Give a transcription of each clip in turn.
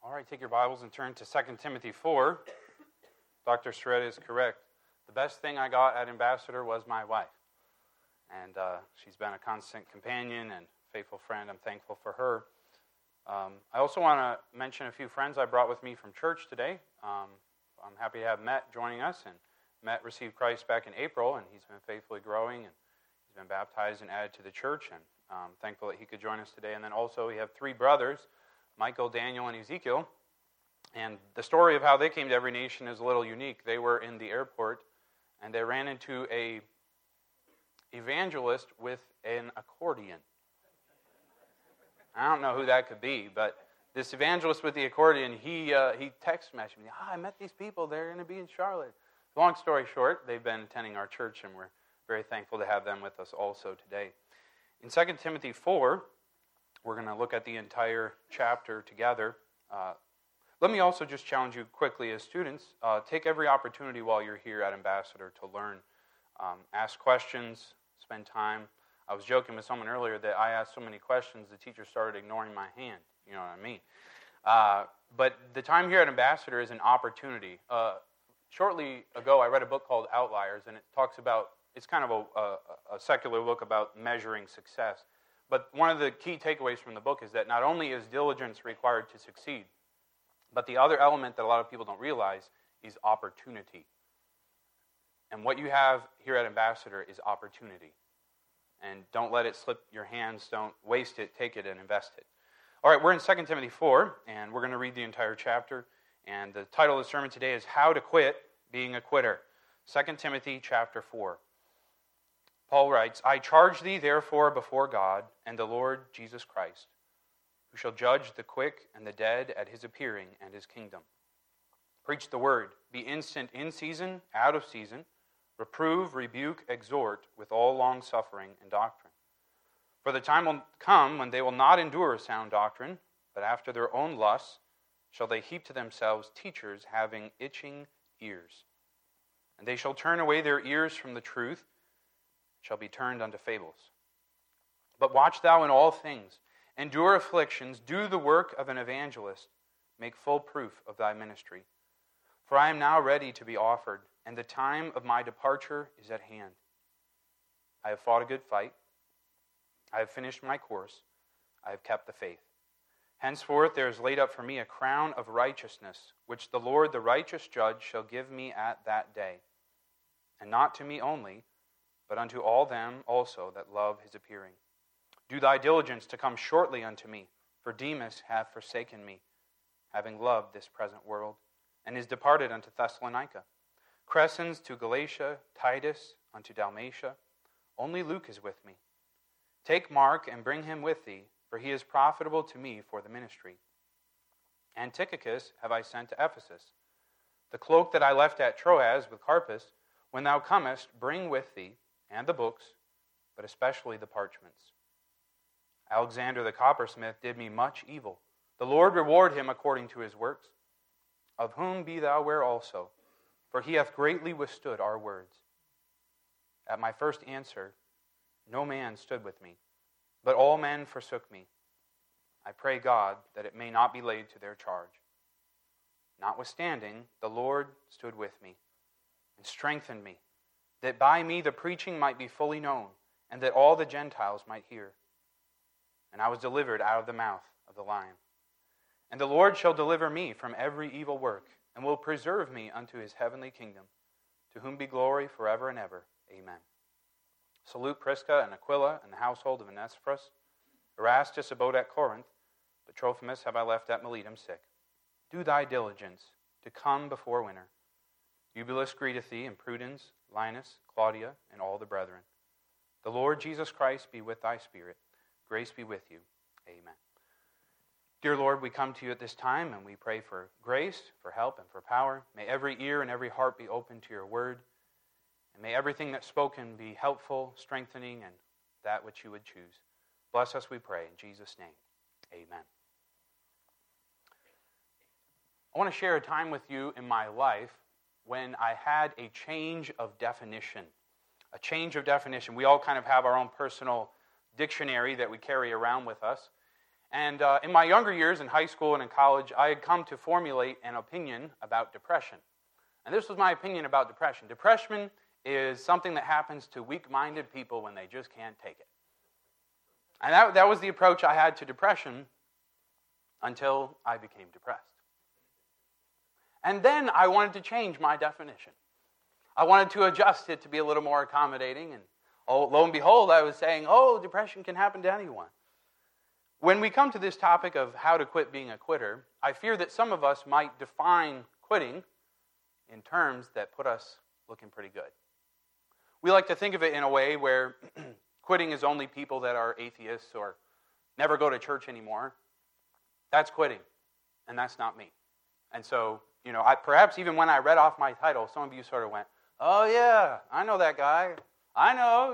All right, take your Bibles and turn to 2 Timothy 4. Dr. Shred is correct. The best thing I got at Ambassador was my wife. And she's been a constant companion and faithful friend. I'm thankful for her. I also want to mention a few friends I brought with me from church today. I'm happy to have Matt joining us. And Matt received Christ back in April, and he's been faithfully growing, and he's been baptized and added to the church. And I'm thankful that he could join us today. And then also we have three brothers, Michael, Daniel, and Ezekiel. And the story of how they came to Every Nation is a little unique. They were in the airport, and they ran into a evangelist with an accordion. I don't know who that could be, but this evangelist with the accordion, he text messaged me, I met these people, they're going to be in Charlotte. Long story short, they've been attending our church, and we're very thankful to have them with us also today. In 2 Timothy 4, we're going to look at the entire chapter together. Let me also just challenge you quickly as students, take every opportunity while you're here at Ambassador to learn. Ask questions, spend time. I was joking with someone earlier that I asked so many questions, the teacher started ignoring my hand. You know what I mean? But the time here at Ambassador is an opportunity. Shortly ago, I read a book called Outliers, and it talks about, it's kind of a secular book about measuring success. But one of the key takeaways from the book is that not only is diligence required to succeed, but the other element that a lot of people don't realize is opportunity. And what you have here at Ambassador is opportunity. And don't let it slip your hands. Don't waste it. Take it and invest it. All right, we're in 2 Timothy 4, and we're going to read the entire chapter. And the title of the sermon today is How to Quit Being a Quitter. 2 Timothy chapter 4. Paul writes, I charge thee therefore before God and the Lord Jesus Christ, who shall judge the quick and the dead at his appearing and his kingdom. Preach the word, be instant in season, out of season, reprove, rebuke, exhort with all longsuffering and doctrine. For the time will come when they will not endure sound doctrine, but after their own lusts shall they heap to themselves teachers having itching ears. And they shall turn away their ears from the truth, shall be turned unto fables. But watch thou in all things, endure afflictions, do the work of an evangelist, make full proof of thy ministry. For I am now ready to be offered, and the time of my departure is at hand. I have fought a good fight. I have finished my course. I have kept the faith. Henceforth there is laid up for me a crown of righteousness, which the Lord the righteous judge shall give me at that day. And not to me only, but unto all them also that love his appearing. Do thy diligence to come shortly unto me, for Demas hath forsaken me, having loved this present world, and is departed unto Thessalonica. Crescens to Galatia, Titus unto Dalmatia. Only Luke is with me. Take Mark and bring him with thee, for he is profitable to me for the ministry. And Tychicus have I sent to Ephesus. The cloak that I left at Troas with Carpus, when thou comest, bring with thee, and the books, but especially the parchments. Alexander the coppersmith did me much evil. The Lord reward him according to his works. Of whom be thou ware also, for he hath greatly withstood our words. At my first answer, no man stood with me, but all men forsook me. I pray God that it may not be laid to their charge. Notwithstanding, the Lord stood with me, and strengthened me, that by me the preaching might be fully known, and that all the Gentiles might hear. And I was delivered out of the mouth of the lion. And the Lord shall deliver me from every evil work, and will preserve me unto his heavenly kingdom, to whom be glory forever and ever. Amen. Salute Prisca and Aquila and the household of Onesiphorus. Erastus abode at Corinth, but Trophimus have I left at Miletum sick. Do thy diligence to come before winter. Eubulus greeteth thee, and Prudence, Linus, Claudia, and all the brethren. The Lord Jesus Christ be with thy spirit. Grace be with you. Amen. Dear Lord, we come to you at this time, and we pray for grace, for help, and for power. May every ear and every heart be open to your word. And may everything that's spoken be helpful, strengthening, and that which you would choose. Bless us, we pray, in Jesus' name. Amen. I want to share a time with you in my life when I had a change of definition. A change of definition. We all kind of have our own personal dictionary that we carry around with us. And in my younger years in high school and in college, I had come to formulate an opinion about depression. And this was my opinion about depression. Depression is something that happens to weak-minded people when they just can't take it. And that was the approach I had to depression until I became depressed. And then I wanted to change my definition. I wanted to adjust it to be a little more accommodating. And lo and behold, I was saying, depression can happen to anyone. When we come to this topic of how to quit being a quitter, I fear that some of us might define quitting in terms that put us looking pretty good. We like to think of it in a way where quitting is only people that are atheists or never go to church anymore. That's quitting, and that's not me. And so, perhaps even when I read off my title, some of you sort of went, oh yeah, I know that guy. I know,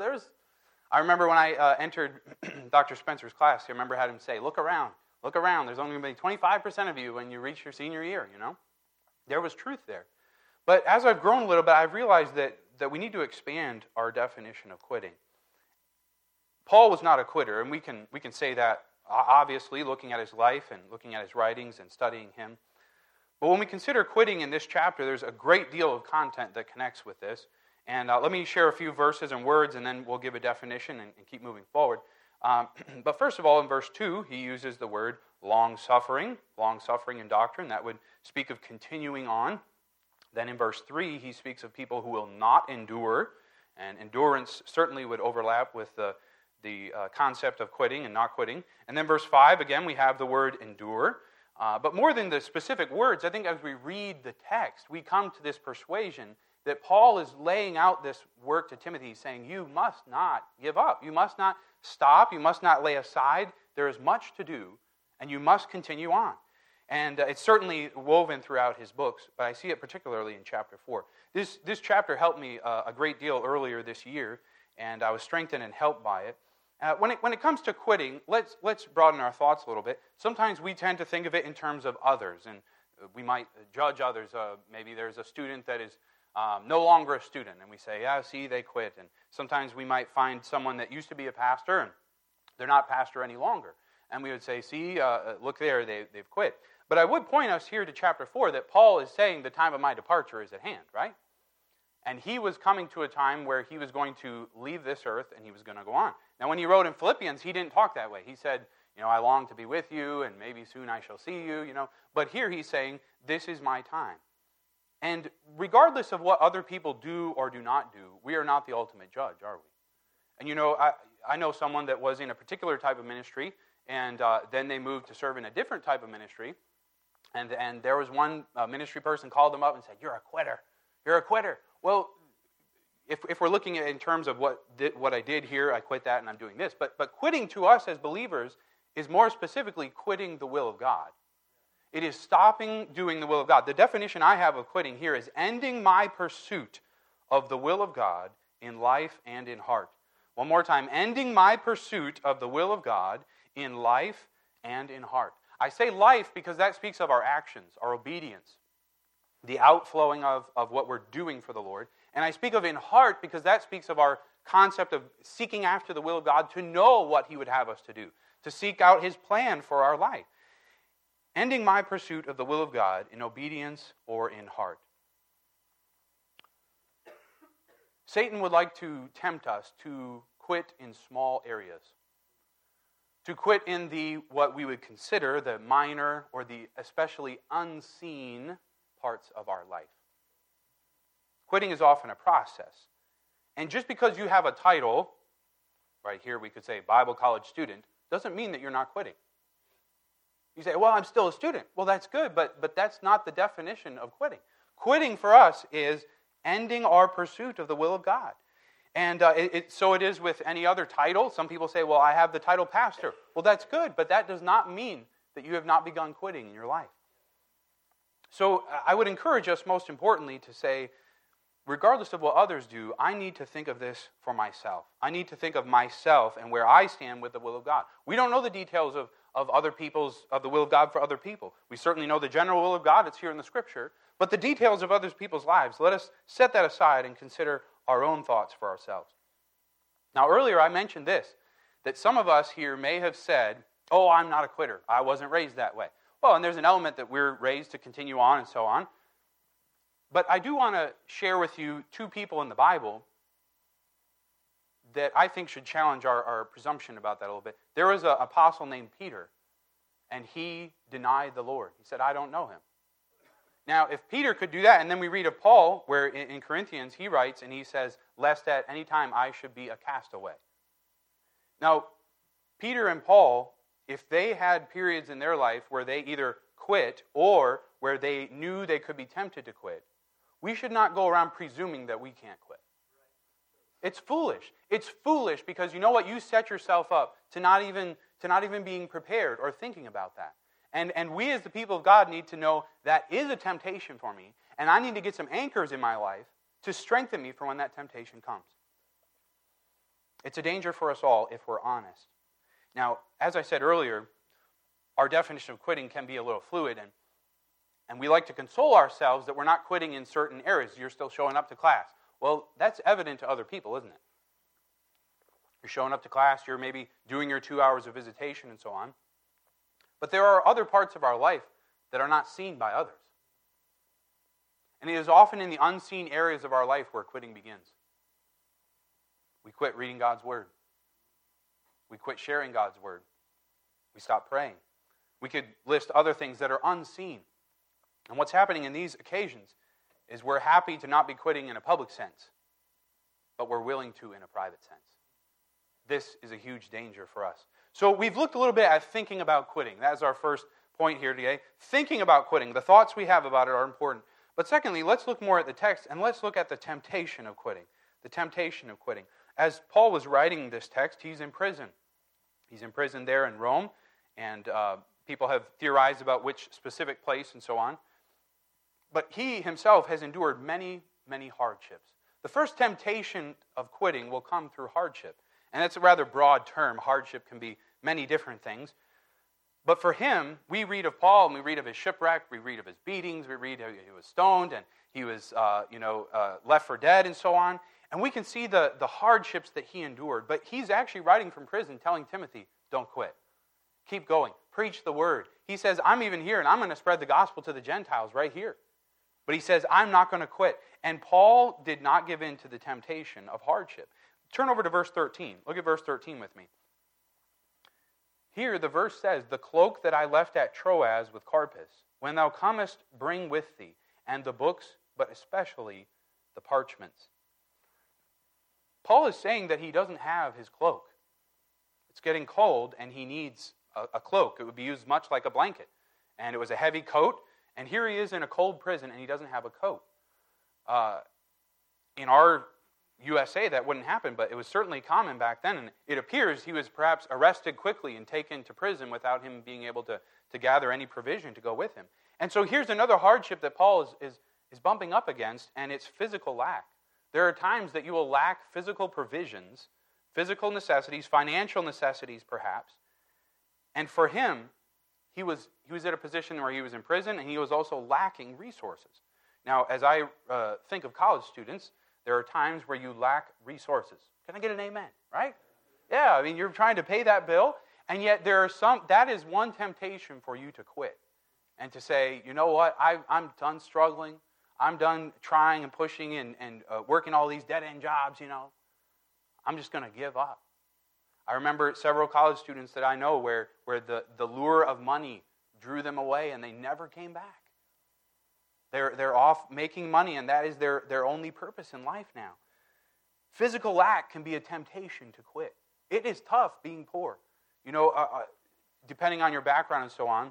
I remember when I entered Dr. Spencer's class, I remember had him say, look around. There's only going to be 25% of you when you reach your senior year, There was truth there. But as I've grown a little bit, I've realized that we need to expand our definition of quitting. Paul was not a quitter, and we can say that, obviously, looking at his life and looking at his writings and studying him. But when we consider quitting in this chapter, there's a great deal of content that connects with this. And let me share a few verses and words, and then we'll give a definition and keep moving forward. But first of all, in verse 2, he uses the word long-suffering in doctrine. That would speak of continuing on. Then in verse 3, he speaks of people who will not endure. And endurance certainly would overlap with the concept of quitting and not quitting. And then verse 5, again, we have the word endure. But more than the specific words, I think as we read the text, we come to this persuasion that Paul is laying out this work to Timothy, saying, you must not give up. You must not stop. You must not lay aside. There is much to do, and you must continue on. And it's certainly woven throughout his books, but I see it particularly in chapter 4. This chapter helped me a great deal earlier this year, and I was strengthened and helped by it. When it comes to quitting, let's broaden our thoughts a little bit. Sometimes we tend to think of it in terms of others, and we might judge others. Maybe there's a student that is no longer a student, and we say, yeah, see, they quit. And sometimes we might find someone that used to be a pastor, and they're not pastor any longer. And we would say, see, look there, they've quit. But I would point us here to chapter 4 that Paul is saying the time of my departure is at hand, right? And he was coming to a time where he was going to leave this earth and he was going to go on. Now, when he wrote in Philippians, he didn't talk that way. He said, I long to be with you, and maybe soon I shall see you, But here he's saying, this is my time. And regardless of what other people do or do not do, we are not the ultimate judge, are we? And I know someone that was in a particular type of ministry, and then they moved to serve in a different type of ministry. And there was one ministry person called them up and said, you're a quitter. You're a quitter. Well, if we're looking at it in terms of what I did here, I quit that and I'm doing this. But quitting to us as believers is more specifically quitting the will of God. It is stopping doing the will of God. The definition I have of quitting here is ending my pursuit of the will of God in life and in heart. One more time, ending my pursuit of the will of God in life and in heart. I say life because that speaks of our actions, our obedience, the outflowing of what we're doing for the Lord. And I speak of in heart because that speaks of our concept of seeking after the will of God to know what He would have us to do, to seek out His plan for our life. Ending my pursuit of the will of God in obedience or in heart. Satan would like to tempt us to quit in small areas. To quit in what we would consider the minor or the especially unseen parts of our life. Quitting is often a process. And just because you have a title, right here we could say Bible college student, doesn't mean that you're not quitting. You say, well, I'm still a student. Well, that's good, but that's not the definition of quitting. Quitting for us is ending our pursuit of the will of God. And so it is with any other title. Some people say, well, I have the title pastor. Well, that's good, but that does not mean that you have not begun quitting in your life. So I would encourage us, most importantly, to say, regardless of what others do, I need to think of this for myself. I need to think of myself and where I stand with the will of God. We don't know the details of the will of God for other people. We certainly know the general will of God. It's here in the Scripture. But the details of other people's lives, let us set that aside and consider our own thoughts for ourselves. Now, earlier I mentioned this, that some of us here may have said, Oh, I'm not a quitter. I wasn't raised that way. Well, and there's an element that we're raised to continue on and so on. But I do want to share with you two people in the Bible that I think should challenge our presumption about that a little bit. There was an apostle named Peter, and he denied the Lord. He said, I don't know him. Now, if Peter could do that, and then we read of Paul, where in Corinthians he writes, and he says, lest at any time I should be a castaway. Now, Peter and Paul, if they had periods in their life where they either quit or where they knew they could be tempted to quit, we should not go around presuming that we can't quit. It's foolish. It's foolish because you know what? You set yourself up to not even being prepared or thinking about that. And we as the people of God need to know that is a temptation for me, and I need to get some anchors in my life to strengthen me for when that temptation comes. It's a danger for us all if we're honest. Now, as I said earlier, our definition of quitting can be a little fluid, and we like to console ourselves that we're not quitting in certain areas. You're still showing up to class. Well, that's evident to other people, isn't it? You're showing up to class, you're maybe doing your 2 hours of visitation and so on. But there are other parts of our life that are not seen by others. And it is often in the unseen areas of our life where quitting begins. We quit reading God's Word. We quit sharing God's Word. We stop praying. We could list other things that are unseen. And what's happening in these occasions is we're happy to not be quitting in a public sense, but we're willing to in a private sense. This is a huge danger for us. So we've looked a little bit at thinking about quitting. That's our first point here today. Thinking about quitting. The thoughts we have about it are important. But secondly, let's look more at the text and let's look at the temptation of quitting. The temptation of quitting. As Paul was writing this text, he's in prison. He's in prison there in Rome, and people have theorized about which specific place and so on. But he himself has endured many, many hardships. The first temptation of quitting will come through hardship. And that's a rather broad term. Hardship can be many different things. But for him, we read of Paul, and we read of his shipwreck, we read of his beatings, we read how he was stoned, and he was left for dead, and so on. And we can see the hardships that he endured. But he's actually writing from prison telling Timothy, don't quit. Keep going. Preach the word. He says, I'm even here, and I'm going to spread the gospel to the Gentiles right here. But he says, I'm not going to quit. And Paul did not give in to the temptation of hardship. Turn over to verse 13. Look at verse 13 with me. Here the verse says, the cloak that I left at Troas with Carpus, when thou comest, bring with thee, and the books, but especially the parchments. Paul is saying that he doesn't have his cloak. It's getting cold, and he needs a cloak. It would be used much like a blanket. And it was a heavy coat, and here he is in a cold prison, and he doesn't have a coat. In our USA, that wouldn't happen, but it was certainly common back then, and it appears he was perhaps arrested quickly and taken to prison without him being able to gather any provision to go with him. And so here's another hardship that Paul is bumping up against, and it's physical lack. There are times that you will lack physical provisions, physical necessities, financial necessities perhaps, and for him, he was at a position where he was in prison, and he was also lacking resources. Now, as I think of college students, there are times where you lack resources. Can I get an amen? Right? Yeah, I mean, you're trying to pay that bill, and yet that is one temptation for you to quit and to say, you know what, I'm done struggling. I'm done trying and pushing and working all these dead-end jobs, I'm just going to give up. I remember several college students that I know where the lure of money drew them away and they never came back. They're off making money, and that is their only purpose in life now. Physical lack can be a temptation to quit. It is tough being poor. Depending on your background and so on,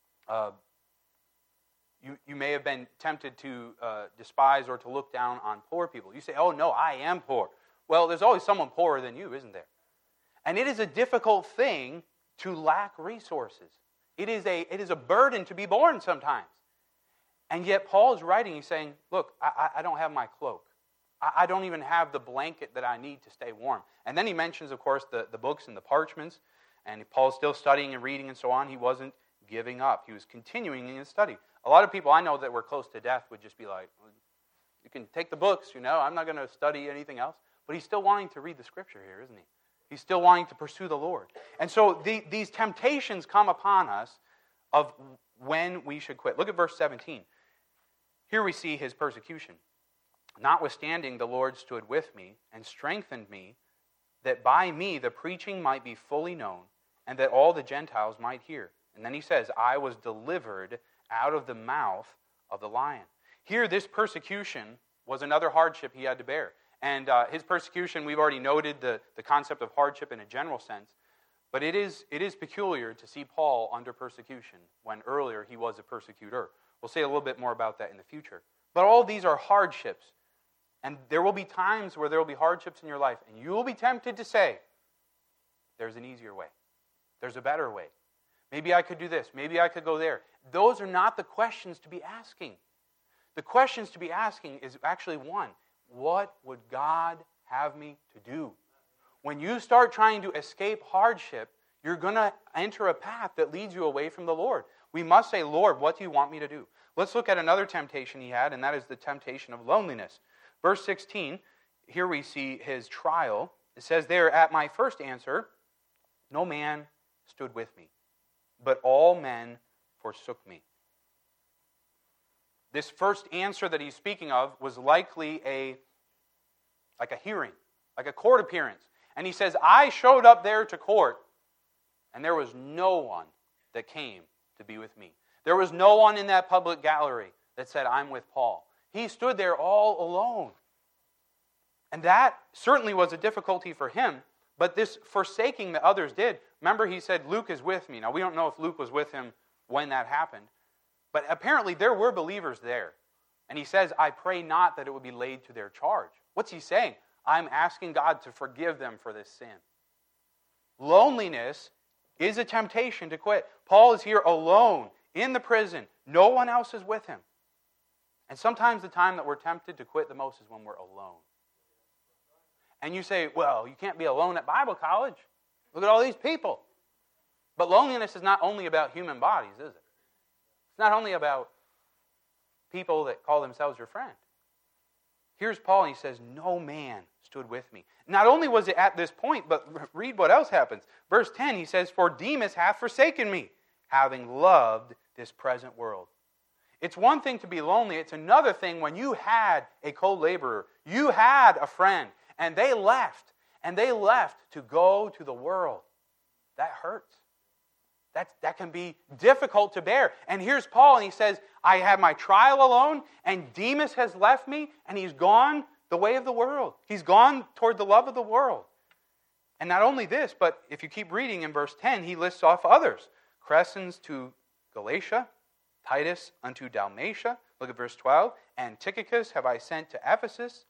you may have been tempted to despise or to look down on poor people. You say, oh no, I am poor. Well, there's always someone poorer than you, isn't there? And it is a difficult thing to lack resources. It is a burden to be born sometimes. And yet Paul is writing, he's saying, look, I don't have my cloak. I don't even have the blanket that I need to stay warm. And then he mentions, of course, the books and the parchments. And Paul's still studying and reading and so on. He wasn't giving up. He was continuing in his study. A lot of people I know that were close to death would just be like, you can take the books, I'm not going to study anything else. But he's still wanting to read the scripture here, isn't he? He's still wanting to pursue the Lord. And so these temptations come upon us of when we should quit. Look at verse 17. Here we see his persecution. Notwithstanding, the Lord stood with me and strengthened me, that by me the preaching might be fully known, and that all the Gentiles might hear. And then he says, I was delivered out of the mouth of the lion. Here, this persecution was another hardship he had to bear. And his persecution, we've already noted the concept of hardship in a general sense, but it is peculiar to see Paul under persecution when earlier he was a persecutor. We'll say a little bit more about that in the future. But all these are hardships. And there will be times where there will be hardships in your life, and you will be tempted to say, there's an easier way. There's a better way. Maybe I could do this. Maybe I could go there. Those are not the questions to be asking. The questions to be asking is actually one, what would God have me to do? When you start trying to escape hardship, you're going to enter a path that leads you away from the Lord. We must say, Lord, what do you want me to do? Let's look at another temptation he had, and that is the temptation of loneliness. Verse 16, here we see his trial. It says there, at my first answer, no man stood with me, but all men forsook me. This first answer that he's speaking of was likely like a hearing, like a court appearance. And he says, I showed up there to court, and there was no one that came to be with me. There was no one in that public gallery that said, I'm with Paul. He stood there all alone. And that certainly was a difficulty for him, but this forsaking that others did, remember he said, Luke is with me. Now we don't know if Luke was with him when that happened, but apparently there were believers there. And he says, I pray not that it would be laid to their charge. What's he saying? I'm asking God to forgive them for this sin. Loneliness is a temptation to quit. Paul is here alone in the prison. No one else is with him. And sometimes the time that we're tempted to quit the most is when we're alone. And you say, well, you can't be alone at Bible college. Look at all these people. But loneliness is not only about human bodies, is it? It's not only about people that call themselves your friend. Here's Paul, and he says, no man stood with me. Not only was it at this point, but read what else happens. Verse 10, he says, for Demas hath forsaken me, having loved this present world. It's one thing to be lonely. It's another thing when you had a co-laborer, you had a friend, and they left to go to the world. That hurts. That can be difficult to bear. And here's Paul, and he says, I have my trial alone, and Demas has left me, and he's gone the way of the world. He's gone toward the love of the world. And not only this, but if you keep reading in verse 10, he lists off others. Crescens to Galatia, Titus unto Dalmatia. Look at verse 12. And Tychicus have I sent to Ephesus.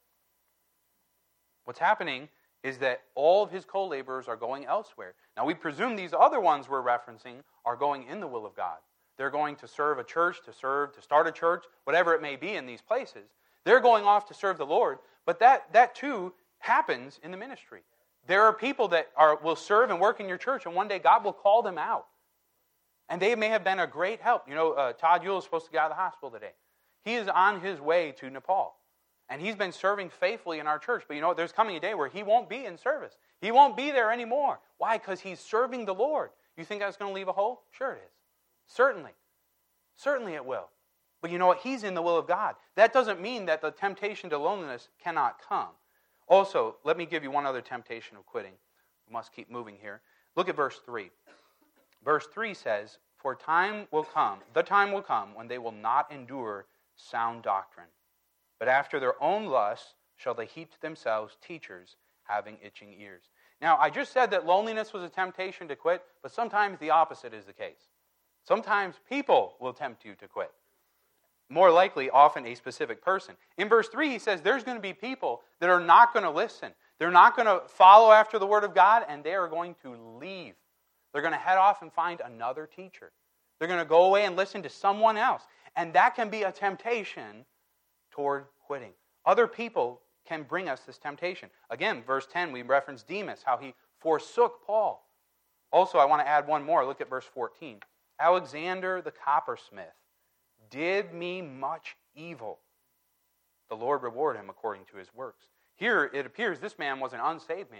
What's happening is that all of his co-laborers are going elsewhere. Now we presume these other ones we're referencing are going in the will of God. They're going to serve a church, to start a church, whatever it may be in these places. They're going off to serve the Lord, but that too happens in the ministry. There are people that will serve and work in your church, and one day God will call them out. And they may have been a great help. You know, Todd Yule is supposed to get out of the hospital today. He is on his way to Nepal. And he's been serving faithfully in our church. But you know what? There's coming a day where he won't be in service. He won't be there anymore. Why? Because he's serving the Lord. You think that's going to leave a hole? Sure it is. Certainly. Certainly it will. But you know what? He's in the will of God. That doesn't mean that the temptation to loneliness cannot come. Also, let me give you one other temptation of quitting. We must keep moving here. Look at verse 3. Verse 3 says, for the time will come when they will not endure sound doctrine, but after their own lusts shall they heap to themselves teachers having itching ears. Now, I just said that loneliness was a temptation to quit, but sometimes the opposite is the case. Sometimes people will tempt you to quit. More likely, often a specific person. In verse 3, he says there's going to be people that are not going to listen. They're not going to follow after the Word of God, and they are going to leave. They're going to head off and find another teacher. They're going to go away and listen to someone else. And that can be a temptation toward quitting. Other people can bring us this temptation. Again, verse 10, we reference Demas, how he forsook Paul. Also, I want to add one more. Look at verse 14. Alexander the coppersmith did me much evil. The Lord reward him according to his works. Here, it appears this man was an unsaved man.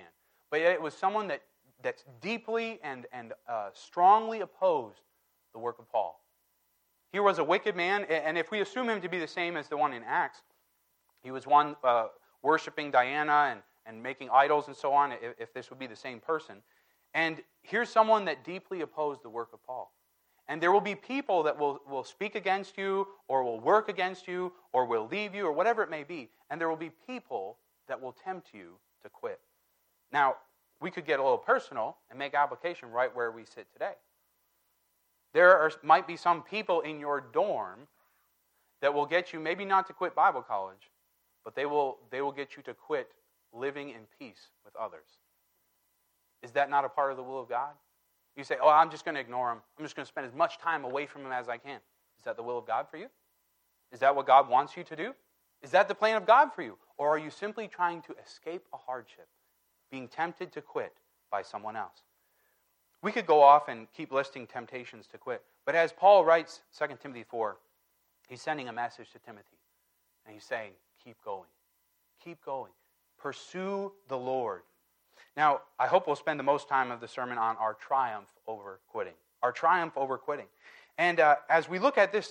but yet it was someone that's deeply and strongly opposed the work of Paul. He was a wicked man, and if we assume him to be the same as the one in Acts, he was one worshiping Diana and making idols and so on, if this would be the same person. And here's someone that deeply opposed the work of Paul. And there will be people that will speak against you, or will work against you, or will leave you, or whatever it may be. And there will be people that will tempt you to quit. Now, we could get a little personal and make application right where we sit today. There might be some people in your dorm that will get you, maybe not to quit Bible college, but they will get you to quit living in peace with others. Is that not a part of the will of God? You say, oh, I'm just going to ignore him. I'm just going to spend as much time away from him as I can. Is that the will of God for you? Is that what God wants you to do? Is that the plan of God for you? Or are you simply trying to escape a hardship, being tempted to quit by someone else? We could go off and keep listing temptations to quit. But as Paul writes 2 Timothy 4, he's sending a message to Timothy. And he's saying, keep going. Keep going. Pursue the Lord. Now, I hope we'll spend the most time of the sermon on our triumph over quitting. Our triumph over quitting. And as we look at this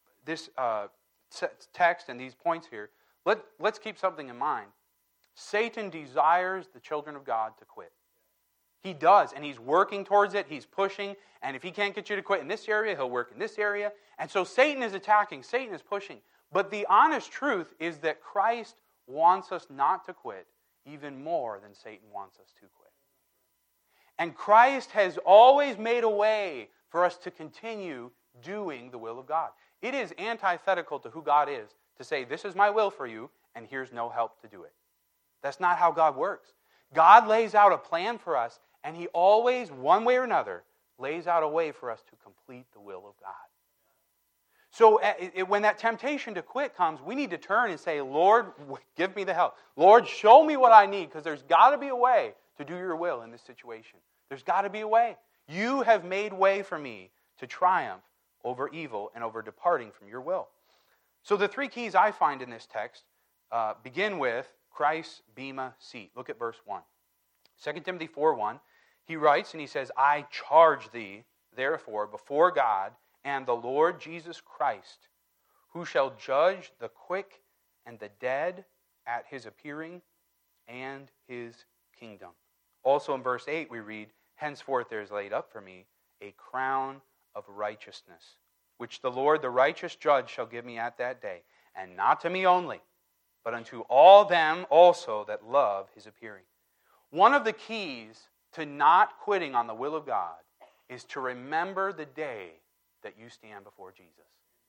text and these points here, let's keep something in mind. Satan desires the children of God to quit. He does, and he's working towards it. He's pushing, and if he can't get you to quit in this area, he'll work in this area. And so Satan is attacking. Satan is pushing. But the honest truth is that Christ wants us not to quit even more than Satan wants us to quit. And Christ has always made a way for us to continue doing the will of God. It is antithetical to who God is to say, this is my will for you, and here's no help to do it. That's not how God works. God lays out a plan for us, and he always, one way or another, lays out a way for us to complete the will of God. So when that temptation to quit comes, we need to turn and say, Lord, give me the help. Lord, show me what I need, because there's got to be a way to do your will in this situation. There's got to be a way. You have made way for me to triumph over evil and over departing from your will. So the three keys I find in this text begin with Christ's bema seat. Look at verse 1. 2 Timothy 4:1, he writes and he says, I charge thee, therefore, before God and the Lord Jesus Christ, who shall judge the quick and the dead at his appearing and his kingdom. Also in verse 8 we read, henceforth there is laid up for me a crown of righteousness, which the Lord, the righteous judge, shall give me at that day, and not to me only, but unto all them also that love his appearing. One of the keys to not quitting on the will of God is to remember the day that you stand before Jesus.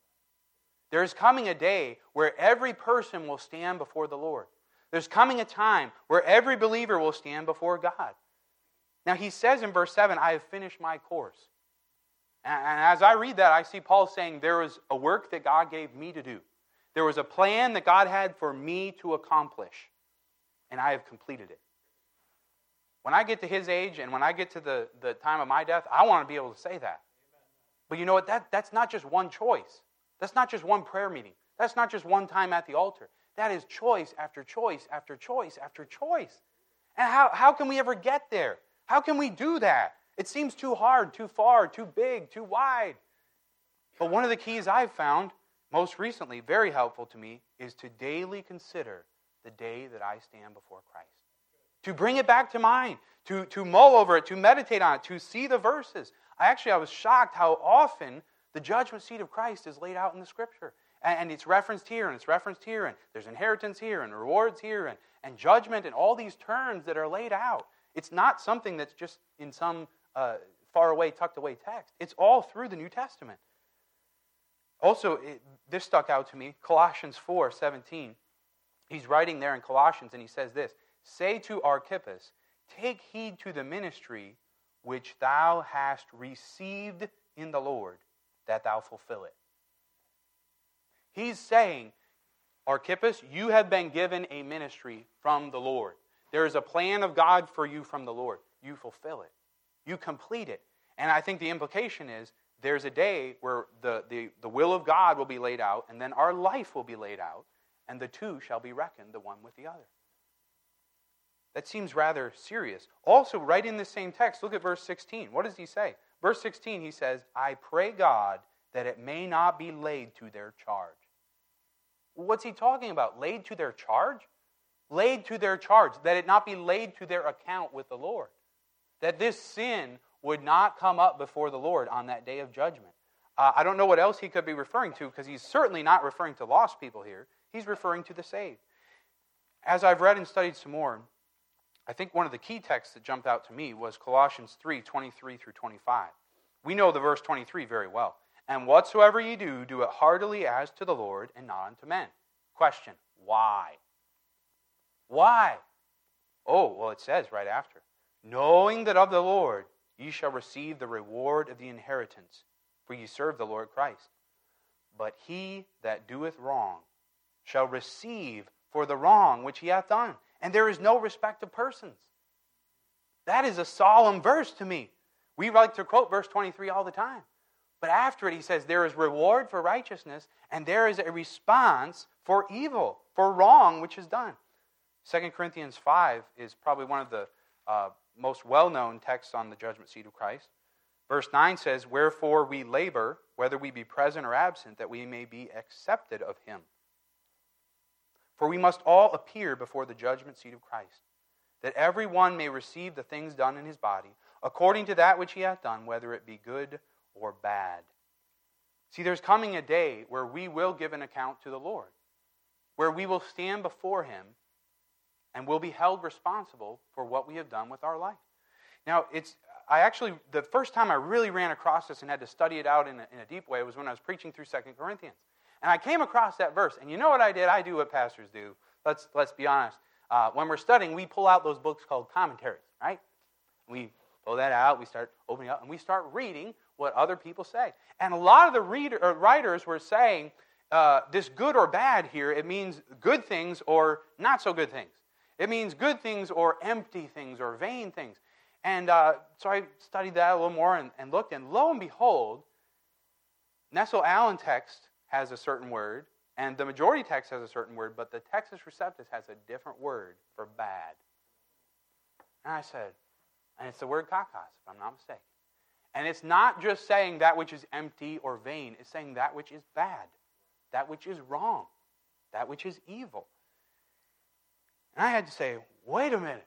There's coming a day where every person will stand before the Lord. There's coming a time where every believer will stand before God. Now he says in verse 7, I have finished my course. And as I read that, I see Paul saying there was a work that God gave me to do. There was a plan that God had for me to accomplish. And I have completed it. When I get to his age and when I get to the time of my death, I want to be able to say that. But you know what? That's not just one choice. That's not just one prayer meeting. That's not just one time at the altar. That is choice after choice after choice after choice. And how can we ever get there? How can we do that? It seems too hard, too far, too big, too wide. But one of the keys I've found, most recently, very helpful to me, is to daily consider the day that I stand before Christ. To bring it back to mind, to mull over it, to meditate on it, to see the verses. I was shocked how often the judgment seat of Christ is laid out in the Scripture. And it's referenced here, and it's referenced here, and there's inheritance here, and rewards here, and judgment, and all these terms that are laid out. It's not something that's just in some far away, tucked away text. It's all through the New Testament. Also, this stuck out to me, Colossians 4:17. He's writing there in Colossians, and he says this, say to Archippus, take heed to the ministry which thou hast received in the Lord, that thou fulfill it. He's saying, Archippus, you have been given a ministry from the Lord. There is a plan of God for you from the Lord. You fulfill it. You complete it. And I think the implication is there's a day where the will of God will be laid out, and then our life will be laid out, and the two shall be reckoned, the one with the other. That seems rather serious. Also, right in the same text, look at verse 16. What does he say? Verse 16, he says, I pray God that it may not be laid to their charge. What's he talking about? Laid to their charge? Laid to their charge. That it not be laid to their account with the Lord. That this sin would not come up before the Lord on that day of judgment. I don't know what else he could be referring to, because he's certainly not referring to lost people here. He's referring to the saved. As I've read and studied some more, I think one of the key texts that jumped out to me was Colossians 3:23 through 25. We know the verse 23 very well. And whatsoever ye do, do it heartily as to the Lord and not unto men. Question, why? Why? Oh, well, it says right after, knowing that of the Lord ye shall receive the reward of the inheritance, for ye serve the Lord Christ. But he that doeth wrong shall receive for the wrong which he hath done. And there is no respect of persons. That is a solemn verse to me. We like to quote verse 23 all the time. But after it, he says, there is reward for righteousness, and there is a response for evil, for wrong which is done. 2 Corinthians 5 is probably one of the most well-known texts on the judgment seat of Christ. Verse 9 says, wherefore we labor, whether we be present or absent, that we may be accepted of him. For we must all appear before the judgment seat of Christ, that every one may receive the things done in his body, according to that which he hath done, whether it be good or bad. See, there's coming a day where we will give an account to the Lord, where we will stand before him and will be held responsible for what we have done with our life. Now, the first time I really ran across this and had to study it out in a deep way was when I was preaching through 2 Corinthians. And I came across that verse, and you know what I did? I do what pastors do. Let's be honest. When we're studying, we pull out those books called commentaries, right? We pull that out, we start opening up, and we start reading what other people say. And a lot of the writers were saying, this good or bad here, it means good things or not so good things. It means good things or empty things or vain things. And so I studied that a little more and looked, and lo and behold, Nestle-Aland text has a certain word, and the majority text has a certain word, but the Textus Receptus has a different word for bad. And I said, and it's the word kakos, if I'm not mistaken. And it's not just saying that which is empty or vain. It's saying that which is bad, that which is wrong, that which is evil. And I had to say, wait a minute.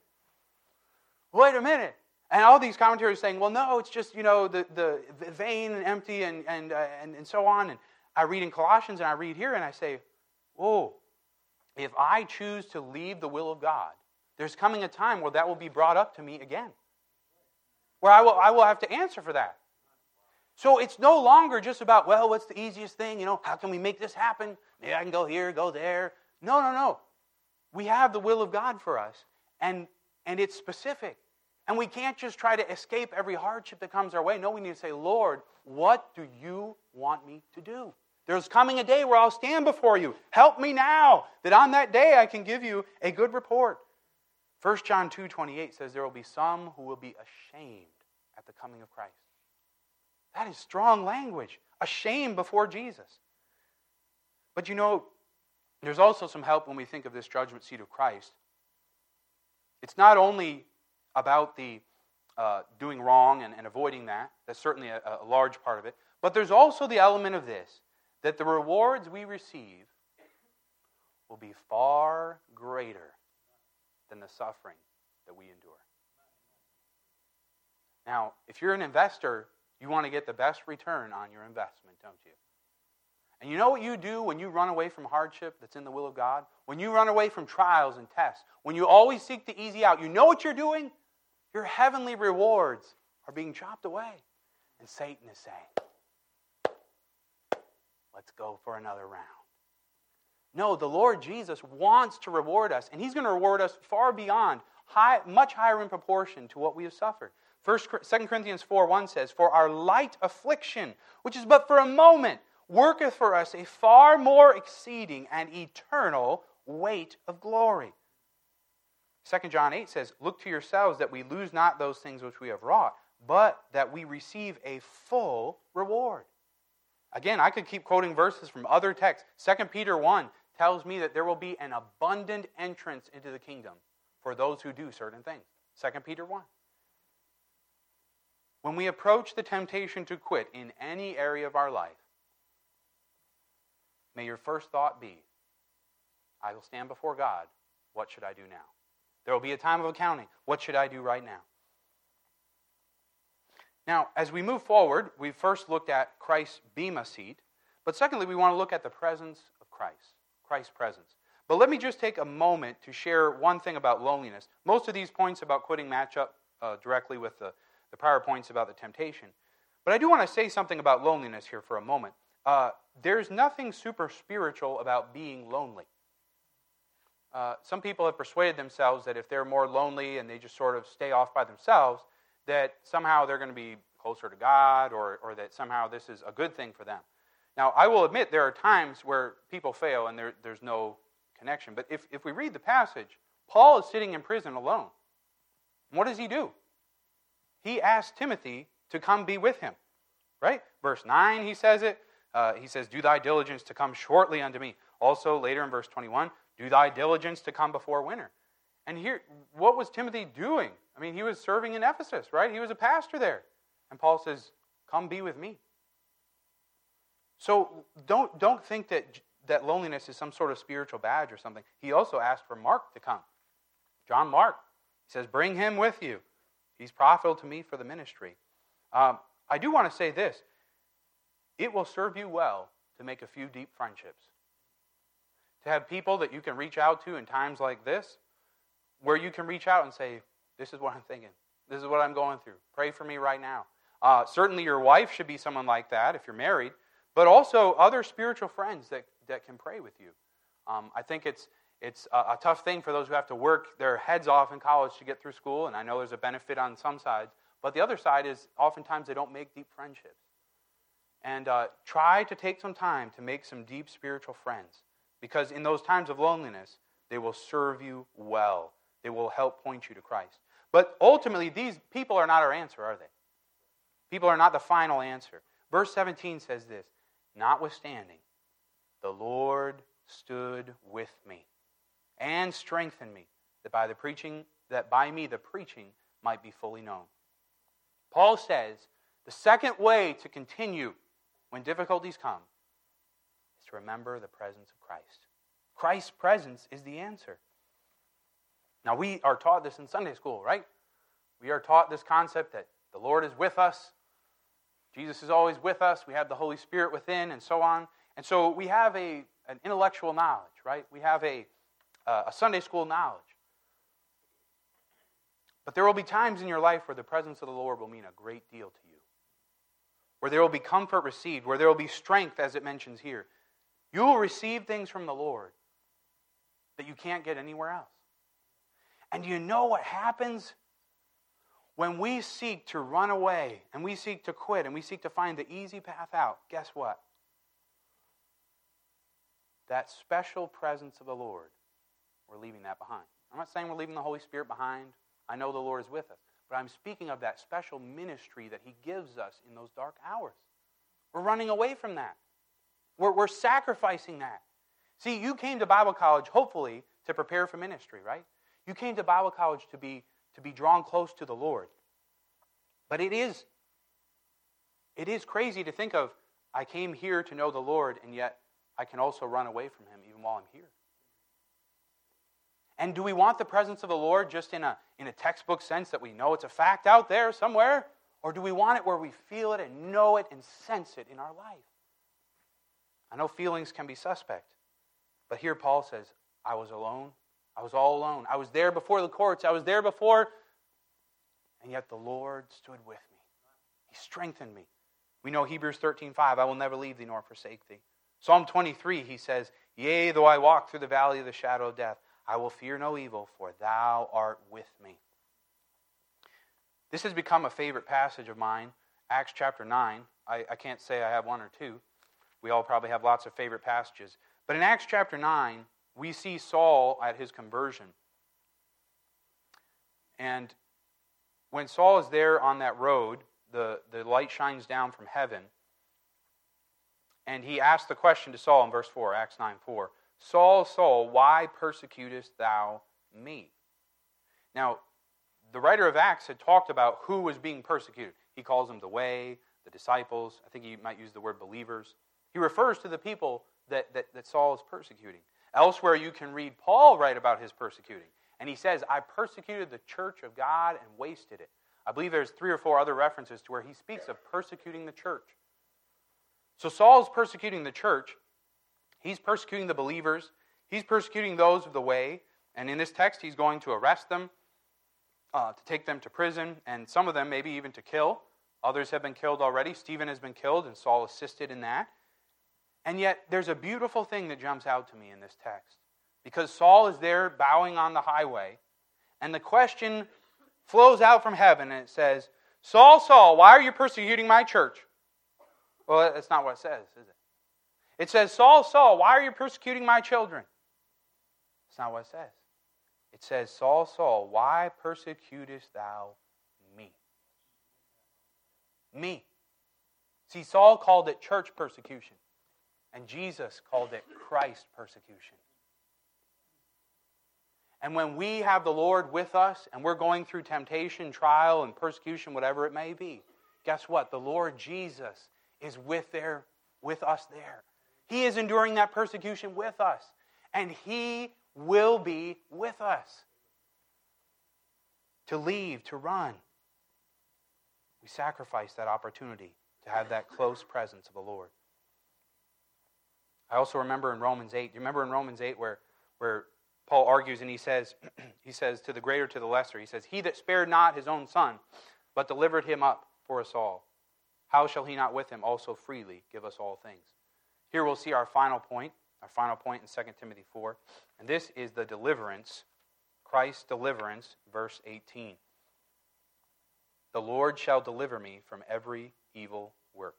And all these commentaries saying, well, no, it's just, the vain and empty and so on. And I read in Colossians and I read here and I say, oh, if I choose to leave the will of God, there's coming a time where that will be brought up to me again. Where I will have to answer for that. So it's no longer just about, well, what's the easiest thing? How can we make this happen? Maybe I can go here, go there. No. We have the will of God for us, and it's specific. And we can't just try to escape every hardship that comes our way. No, we need to say, Lord, what do you want me to do? There's coming a day where I'll stand before you. Help me now, that on that day I can give you a good report. 1 John 2:28 says there will be some who will be ashamed at the coming of Christ. That is strong language. Ashamed before Jesus. But there's also some help when we think of this judgment seat of Christ. It's not only about the doing wrong and avoiding that. That's certainly a large part of it. But there's also the element of this, that the rewards we receive will be far greater than the suffering that we endure. Now, if you're an investor, you want to get the best return on your investment, don't you? And you know what you do when you run away from hardship that's in the will of God? When you run away from trials and tests, when you always seek the easy out, you know what you're doing? Your heavenly rewards are being chopped away. And Satan is saying, let's go for another round. No, the Lord Jesus wants to reward us, and He's going to reward us far beyond, much higher in proportion to what we have suffered. 2 Corinthians 4:1 says, for our light affliction, which is but for a moment, worketh for us a far more exceeding and eternal weight of glory. 2 John 8 says, look to yourselves that we lose not those things which we have wrought, but that we receive a full reward. Again, I could keep quoting verses from other texts. 2 Peter 1 tells me that there will be an abundant entrance into the kingdom for those who do certain things. 2 Peter 1. When we approach the temptation to quit in any area of our life, may your first thought be, I will stand before God. What should I do now? There will be a time of accounting. What should I do right now? Now, as we move forward, we first looked at Christ's bema seat, but secondly, we want to look at the presence of Christ, Christ's presence. But let me just take a moment to share one thing about loneliness. Most of these points about quitting match up directly with the prior points about the temptation. But I do want to say something about loneliness here for a moment. There's nothing super spiritual about being lonely. Some people have persuaded themselves that if they're more lonely and they just sort of stay off by themselves, that somehow they're going to be closer to God or that somehow this is a good thing for them. Now, I will admit there are times where people fail and there's no connection. But if we read the passage, Paul is sitting in prison alone. And what does he do? He asks Timothy to come be with him. Right? Verse 9, he says it. He says, do thy diligence to come shortly unto me. Also, later in verse 21, do thy diligence to come before winter. And here, what was Timothy doing? I mean, he was serving in Ephesus, right? He was a pastor there. And Paul says, come be with me. So don't think that loneliness is some sort of spiritual badge or something. He also asked for Mark to come. John Mark. He says, bring him with you. He's profitable to me for the ministry. I do want to say this. It will serve you well to make a few deep friendships. To have people that you can reach out to in times like this, where you can reach out and say, this is what I'm thinking. This is what I'm going through. Pray for me right now. Certainly your wife should be someone like that if you're married, but also other spiritual friends that can pray with you. I think it's a tough thing for those who have to work their heads off in college to get through school, and I know there's a benefit on some sides, but the other side is oftentimes they don't make deep friendships. And try to take some time to make some deep spiritual friends, because in those times of loneliness, they will serve you well. They will help point you to Christ. But ultimately, these people are not our answer, are they? People are not the final answer. Verse 17 says this, notwithstanding, the Lord stood with me and strengthened me, that by me the preaching might be fully known. Paul says the second way to continue when difficulties come is to remember the presence of Christ. Christ's presence is the answer. Now, we are taught this in Sunday school, right? We are taught this concept that the Lord is with us. Jesus is always with us. We have the Holy Spirit within, and so on. And so we have an intellectual knowledge, right? We have a Sunday school knowledge. But there will be times in your life where the presence of the Lord will mean a great deal to you. Where there will be comfort received, where there will be strength, as it mentions here. You will receive things from the Lord that you can't get anywhere else. And do you know what happens when we seek to run away and we seek to quit and we seek to find the easy path out? Guess what? That special presence of the Lord, we're leaving that behind. I'm not saying we're leaving the Holy Spirit behind. I know the Lord is with us. But I'm speaking of that special ministry that He gives us in those dark hours. We're running away from that. We're sacrificing that. See, you came to Bible college, hopefully, to prepare for ministry, right? You came to Bible college to be drawn close to the Lord. But it is crazy to think of, I came here to know the Lord, and yet I can also run away from Him even while I'm here. And do we want the presence of the Lord just in a textbook sense that we know it's a fact out there somewhere? Or do we want it where we feel it and know it and sense it in our life? I know feelings can be suspect. But here Paul says, I was alone. I was all alone. I was there before the courts. I was there before. And yet the Lord stood with me. He strengthened me. We know Hebrews 13:5, I will never leave thee nor forsake thee. Psalm 23, he says, yea, though I walk through the valley of the shadow of death, I will fear no evil, for thou art with me. This has become a favorite passage of mine, Acts chapter 9. I can't say I have one or two. We all probably have lots of favorite passages. But in Acts chapter 9, we see Saul at his conversion. And when Saul is there on that road, the light shines down from heaven. And he asks the question to Saul in verse 4, Acts 9:4. Saul, Saul, why persecutest thou me? Now, the writer of Acts had talked about who was being persecuted. He calls them the way, the disciples. I think he might use the word believers. He refers to the people that Saul is persecuting. Elsewhere, you can read Paul write about his persecuting. And he says, I persecuted the church of God and wasted it. I believe there's 3 or 4 other references to where he speaks of persecuting the church. So Saul's persecuting the church. He's persecuting the believers. He's persecuting those of the way. And in this text, he's going to arrest them, to take them to prison, and some of them maybe even to kill. Others have been killed already. Stephen has been killed, and Saul assisted in that. And yet, there's a beautiful thing that jumps out to me in this text. Because Saul is there bowing on the highway, and the question flows out from heaven, and it says, Saul, Saul, why are you persecuting my church? Well, that's not what it says, is it? It says, Saul, Saul, why are you persecuting my children? That's not what it says. It says, Saul, Saul, why persecutest thou me? Me. See, Saul called it church persecution, and Jesus called it Christ persecution. And when we have the Lord with us, and we're going through temptation, trial, and persecution, whatever it may be, guess what? The Lord Jesus is with us there. He is enduring that persecution with us, and He will be with us. To leave, to run. We sacrifice that opportunity to have that close presence of the Lord. I also remember in Romans 8, do you remember in Romans 8 where Paul argues and he says to the greater, to the lesser, he says, He that spared not his own son, but delivered him up for us all, how shall he not with him also freely give us all things? Here we'll see our final point in 2 Timothy 4, and this is the deliverance, Christ's deliverance, verse 18. The Lord shall deliver me from every evil work.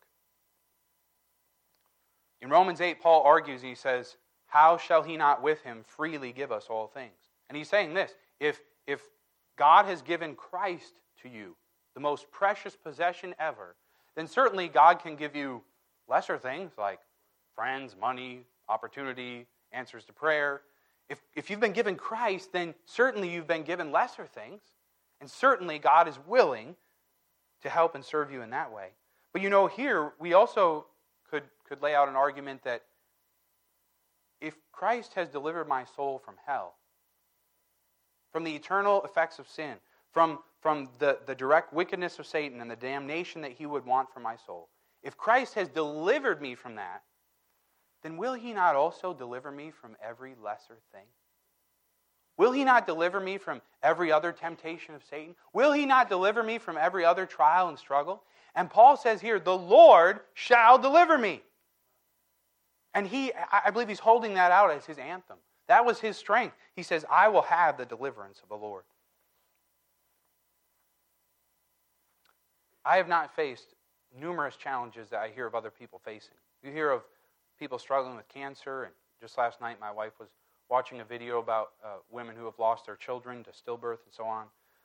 In Romans 8, Paul argues, he says, how shall he not with him freely give us all things? And he's saying this, if God has given Christ to you, the most precious possession ever, then certainly God can give you lesser things like friends, money, opportunity, answers to prayer. If you've been given Christ, then certainly you've been given lesser things, and certainly God is willing to help and serve you in that way. But you know, here we also could lay out an argument that if Christ has delivered my soul from hell, from the eternal effects of sin, from the direct wickedness of Satan and the damnation that he would want for my soul, if Christ has delivered me from that, then will He not also deliver me from every lesser thing? Will He not deliver me from every other temptation of Satan? Will He not deliver me from every other trial and struggle? And Paul says here, the Lord shall deliver me. And I believe he's holding that out as his anthem. That was his strength. He says, I will have the deliverance of the Lord. I have not faced numerous challenges that I hear of other people facing. You hear of people struggling with cancer, and just last night my wife was watching a video about women who have lost their children to stillbirth and so on.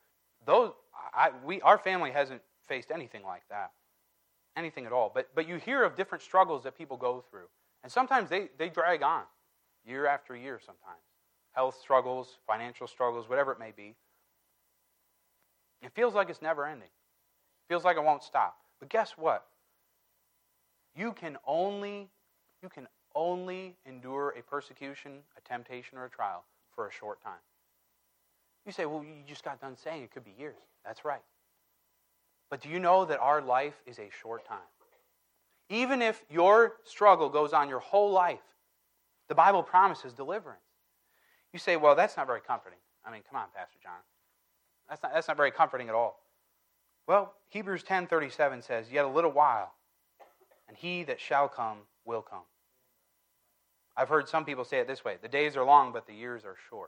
Our family hasn't faced anything like that, anything at all. But you hear of different struggles that people go through, and sometimes they drag on, year after year sometimes. Health struggles, financial struggles, whatever it may be. It feels like it's never ending. It feels like it won't stop. But guess what? You can only endure a persecution, a temptation, or a trial for a short time. You say, well, you just got done saying it could be years. That's right. But do you know that our life is a short time? Even if your struggle goes on your whole life, the Bible promises deliverance. You say, well, that's not very comforting. I mean, come on, Pastor John. That's not very comforting at all. Well, Hebrews 10:37 says, yet a little while, and he that shall come will come. I've heard some people say it this way, the days are long, but the years are short.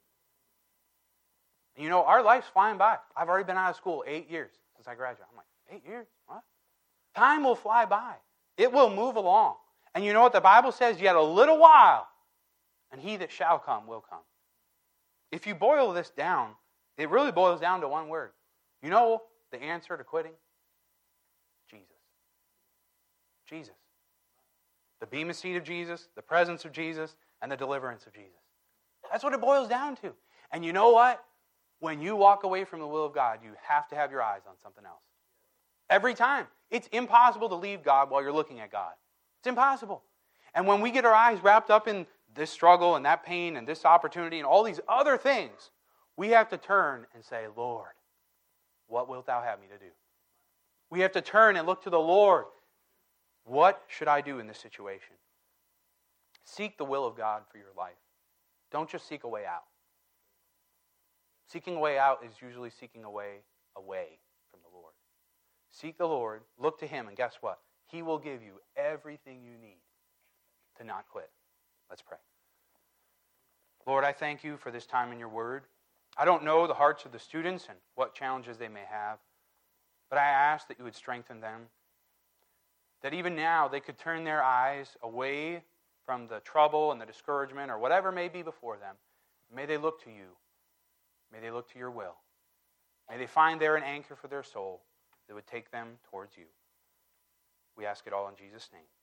You know, our life's flying by. I've already been out of school 8 years since I graduated. I'm like, 8 years? What? Time will fly by. It will move along. And you know what the Bible says? Yet a little while, and he that shall come will come. If you boil this down, it really boils down to one word. You know the answer to quitting? Jesus. Jesus. The bema seat of Jesus, the presence of Jesus, and the deliverance of Jesus. That's what it boils down to. And you know what? When you walk away from the will of God, you have to have your eyes on something else. Every time. It's impossible to leave God while you're looking at God. It's impossible. And when we get our eyes wrapped up in this struggle and that pain and this opportunity and all these other things, we have to turn and say, Lord, what wilt thou have me to do? We have to turn and look to the Lord. What should I do in this situation? Seek the will of God for your life. Don't just seek a way out. Seeking a way out is usually seeking a way away from the Lord. Seek the Lord, look to Him, and guess what? He will give you everything you need to not quit. Let's pray. Lord, I thank you for this time in your word. I don't know the hearts of the students and what challenges they may have, but I ask that you would strengthen them, that even now they could turn their eyes away from the trouble and the discouragement or whatever may be before them. May they look to you. May they look to your will. May they find there an anchor for their soul that would take them towards you. We ask it all in Jesus' name.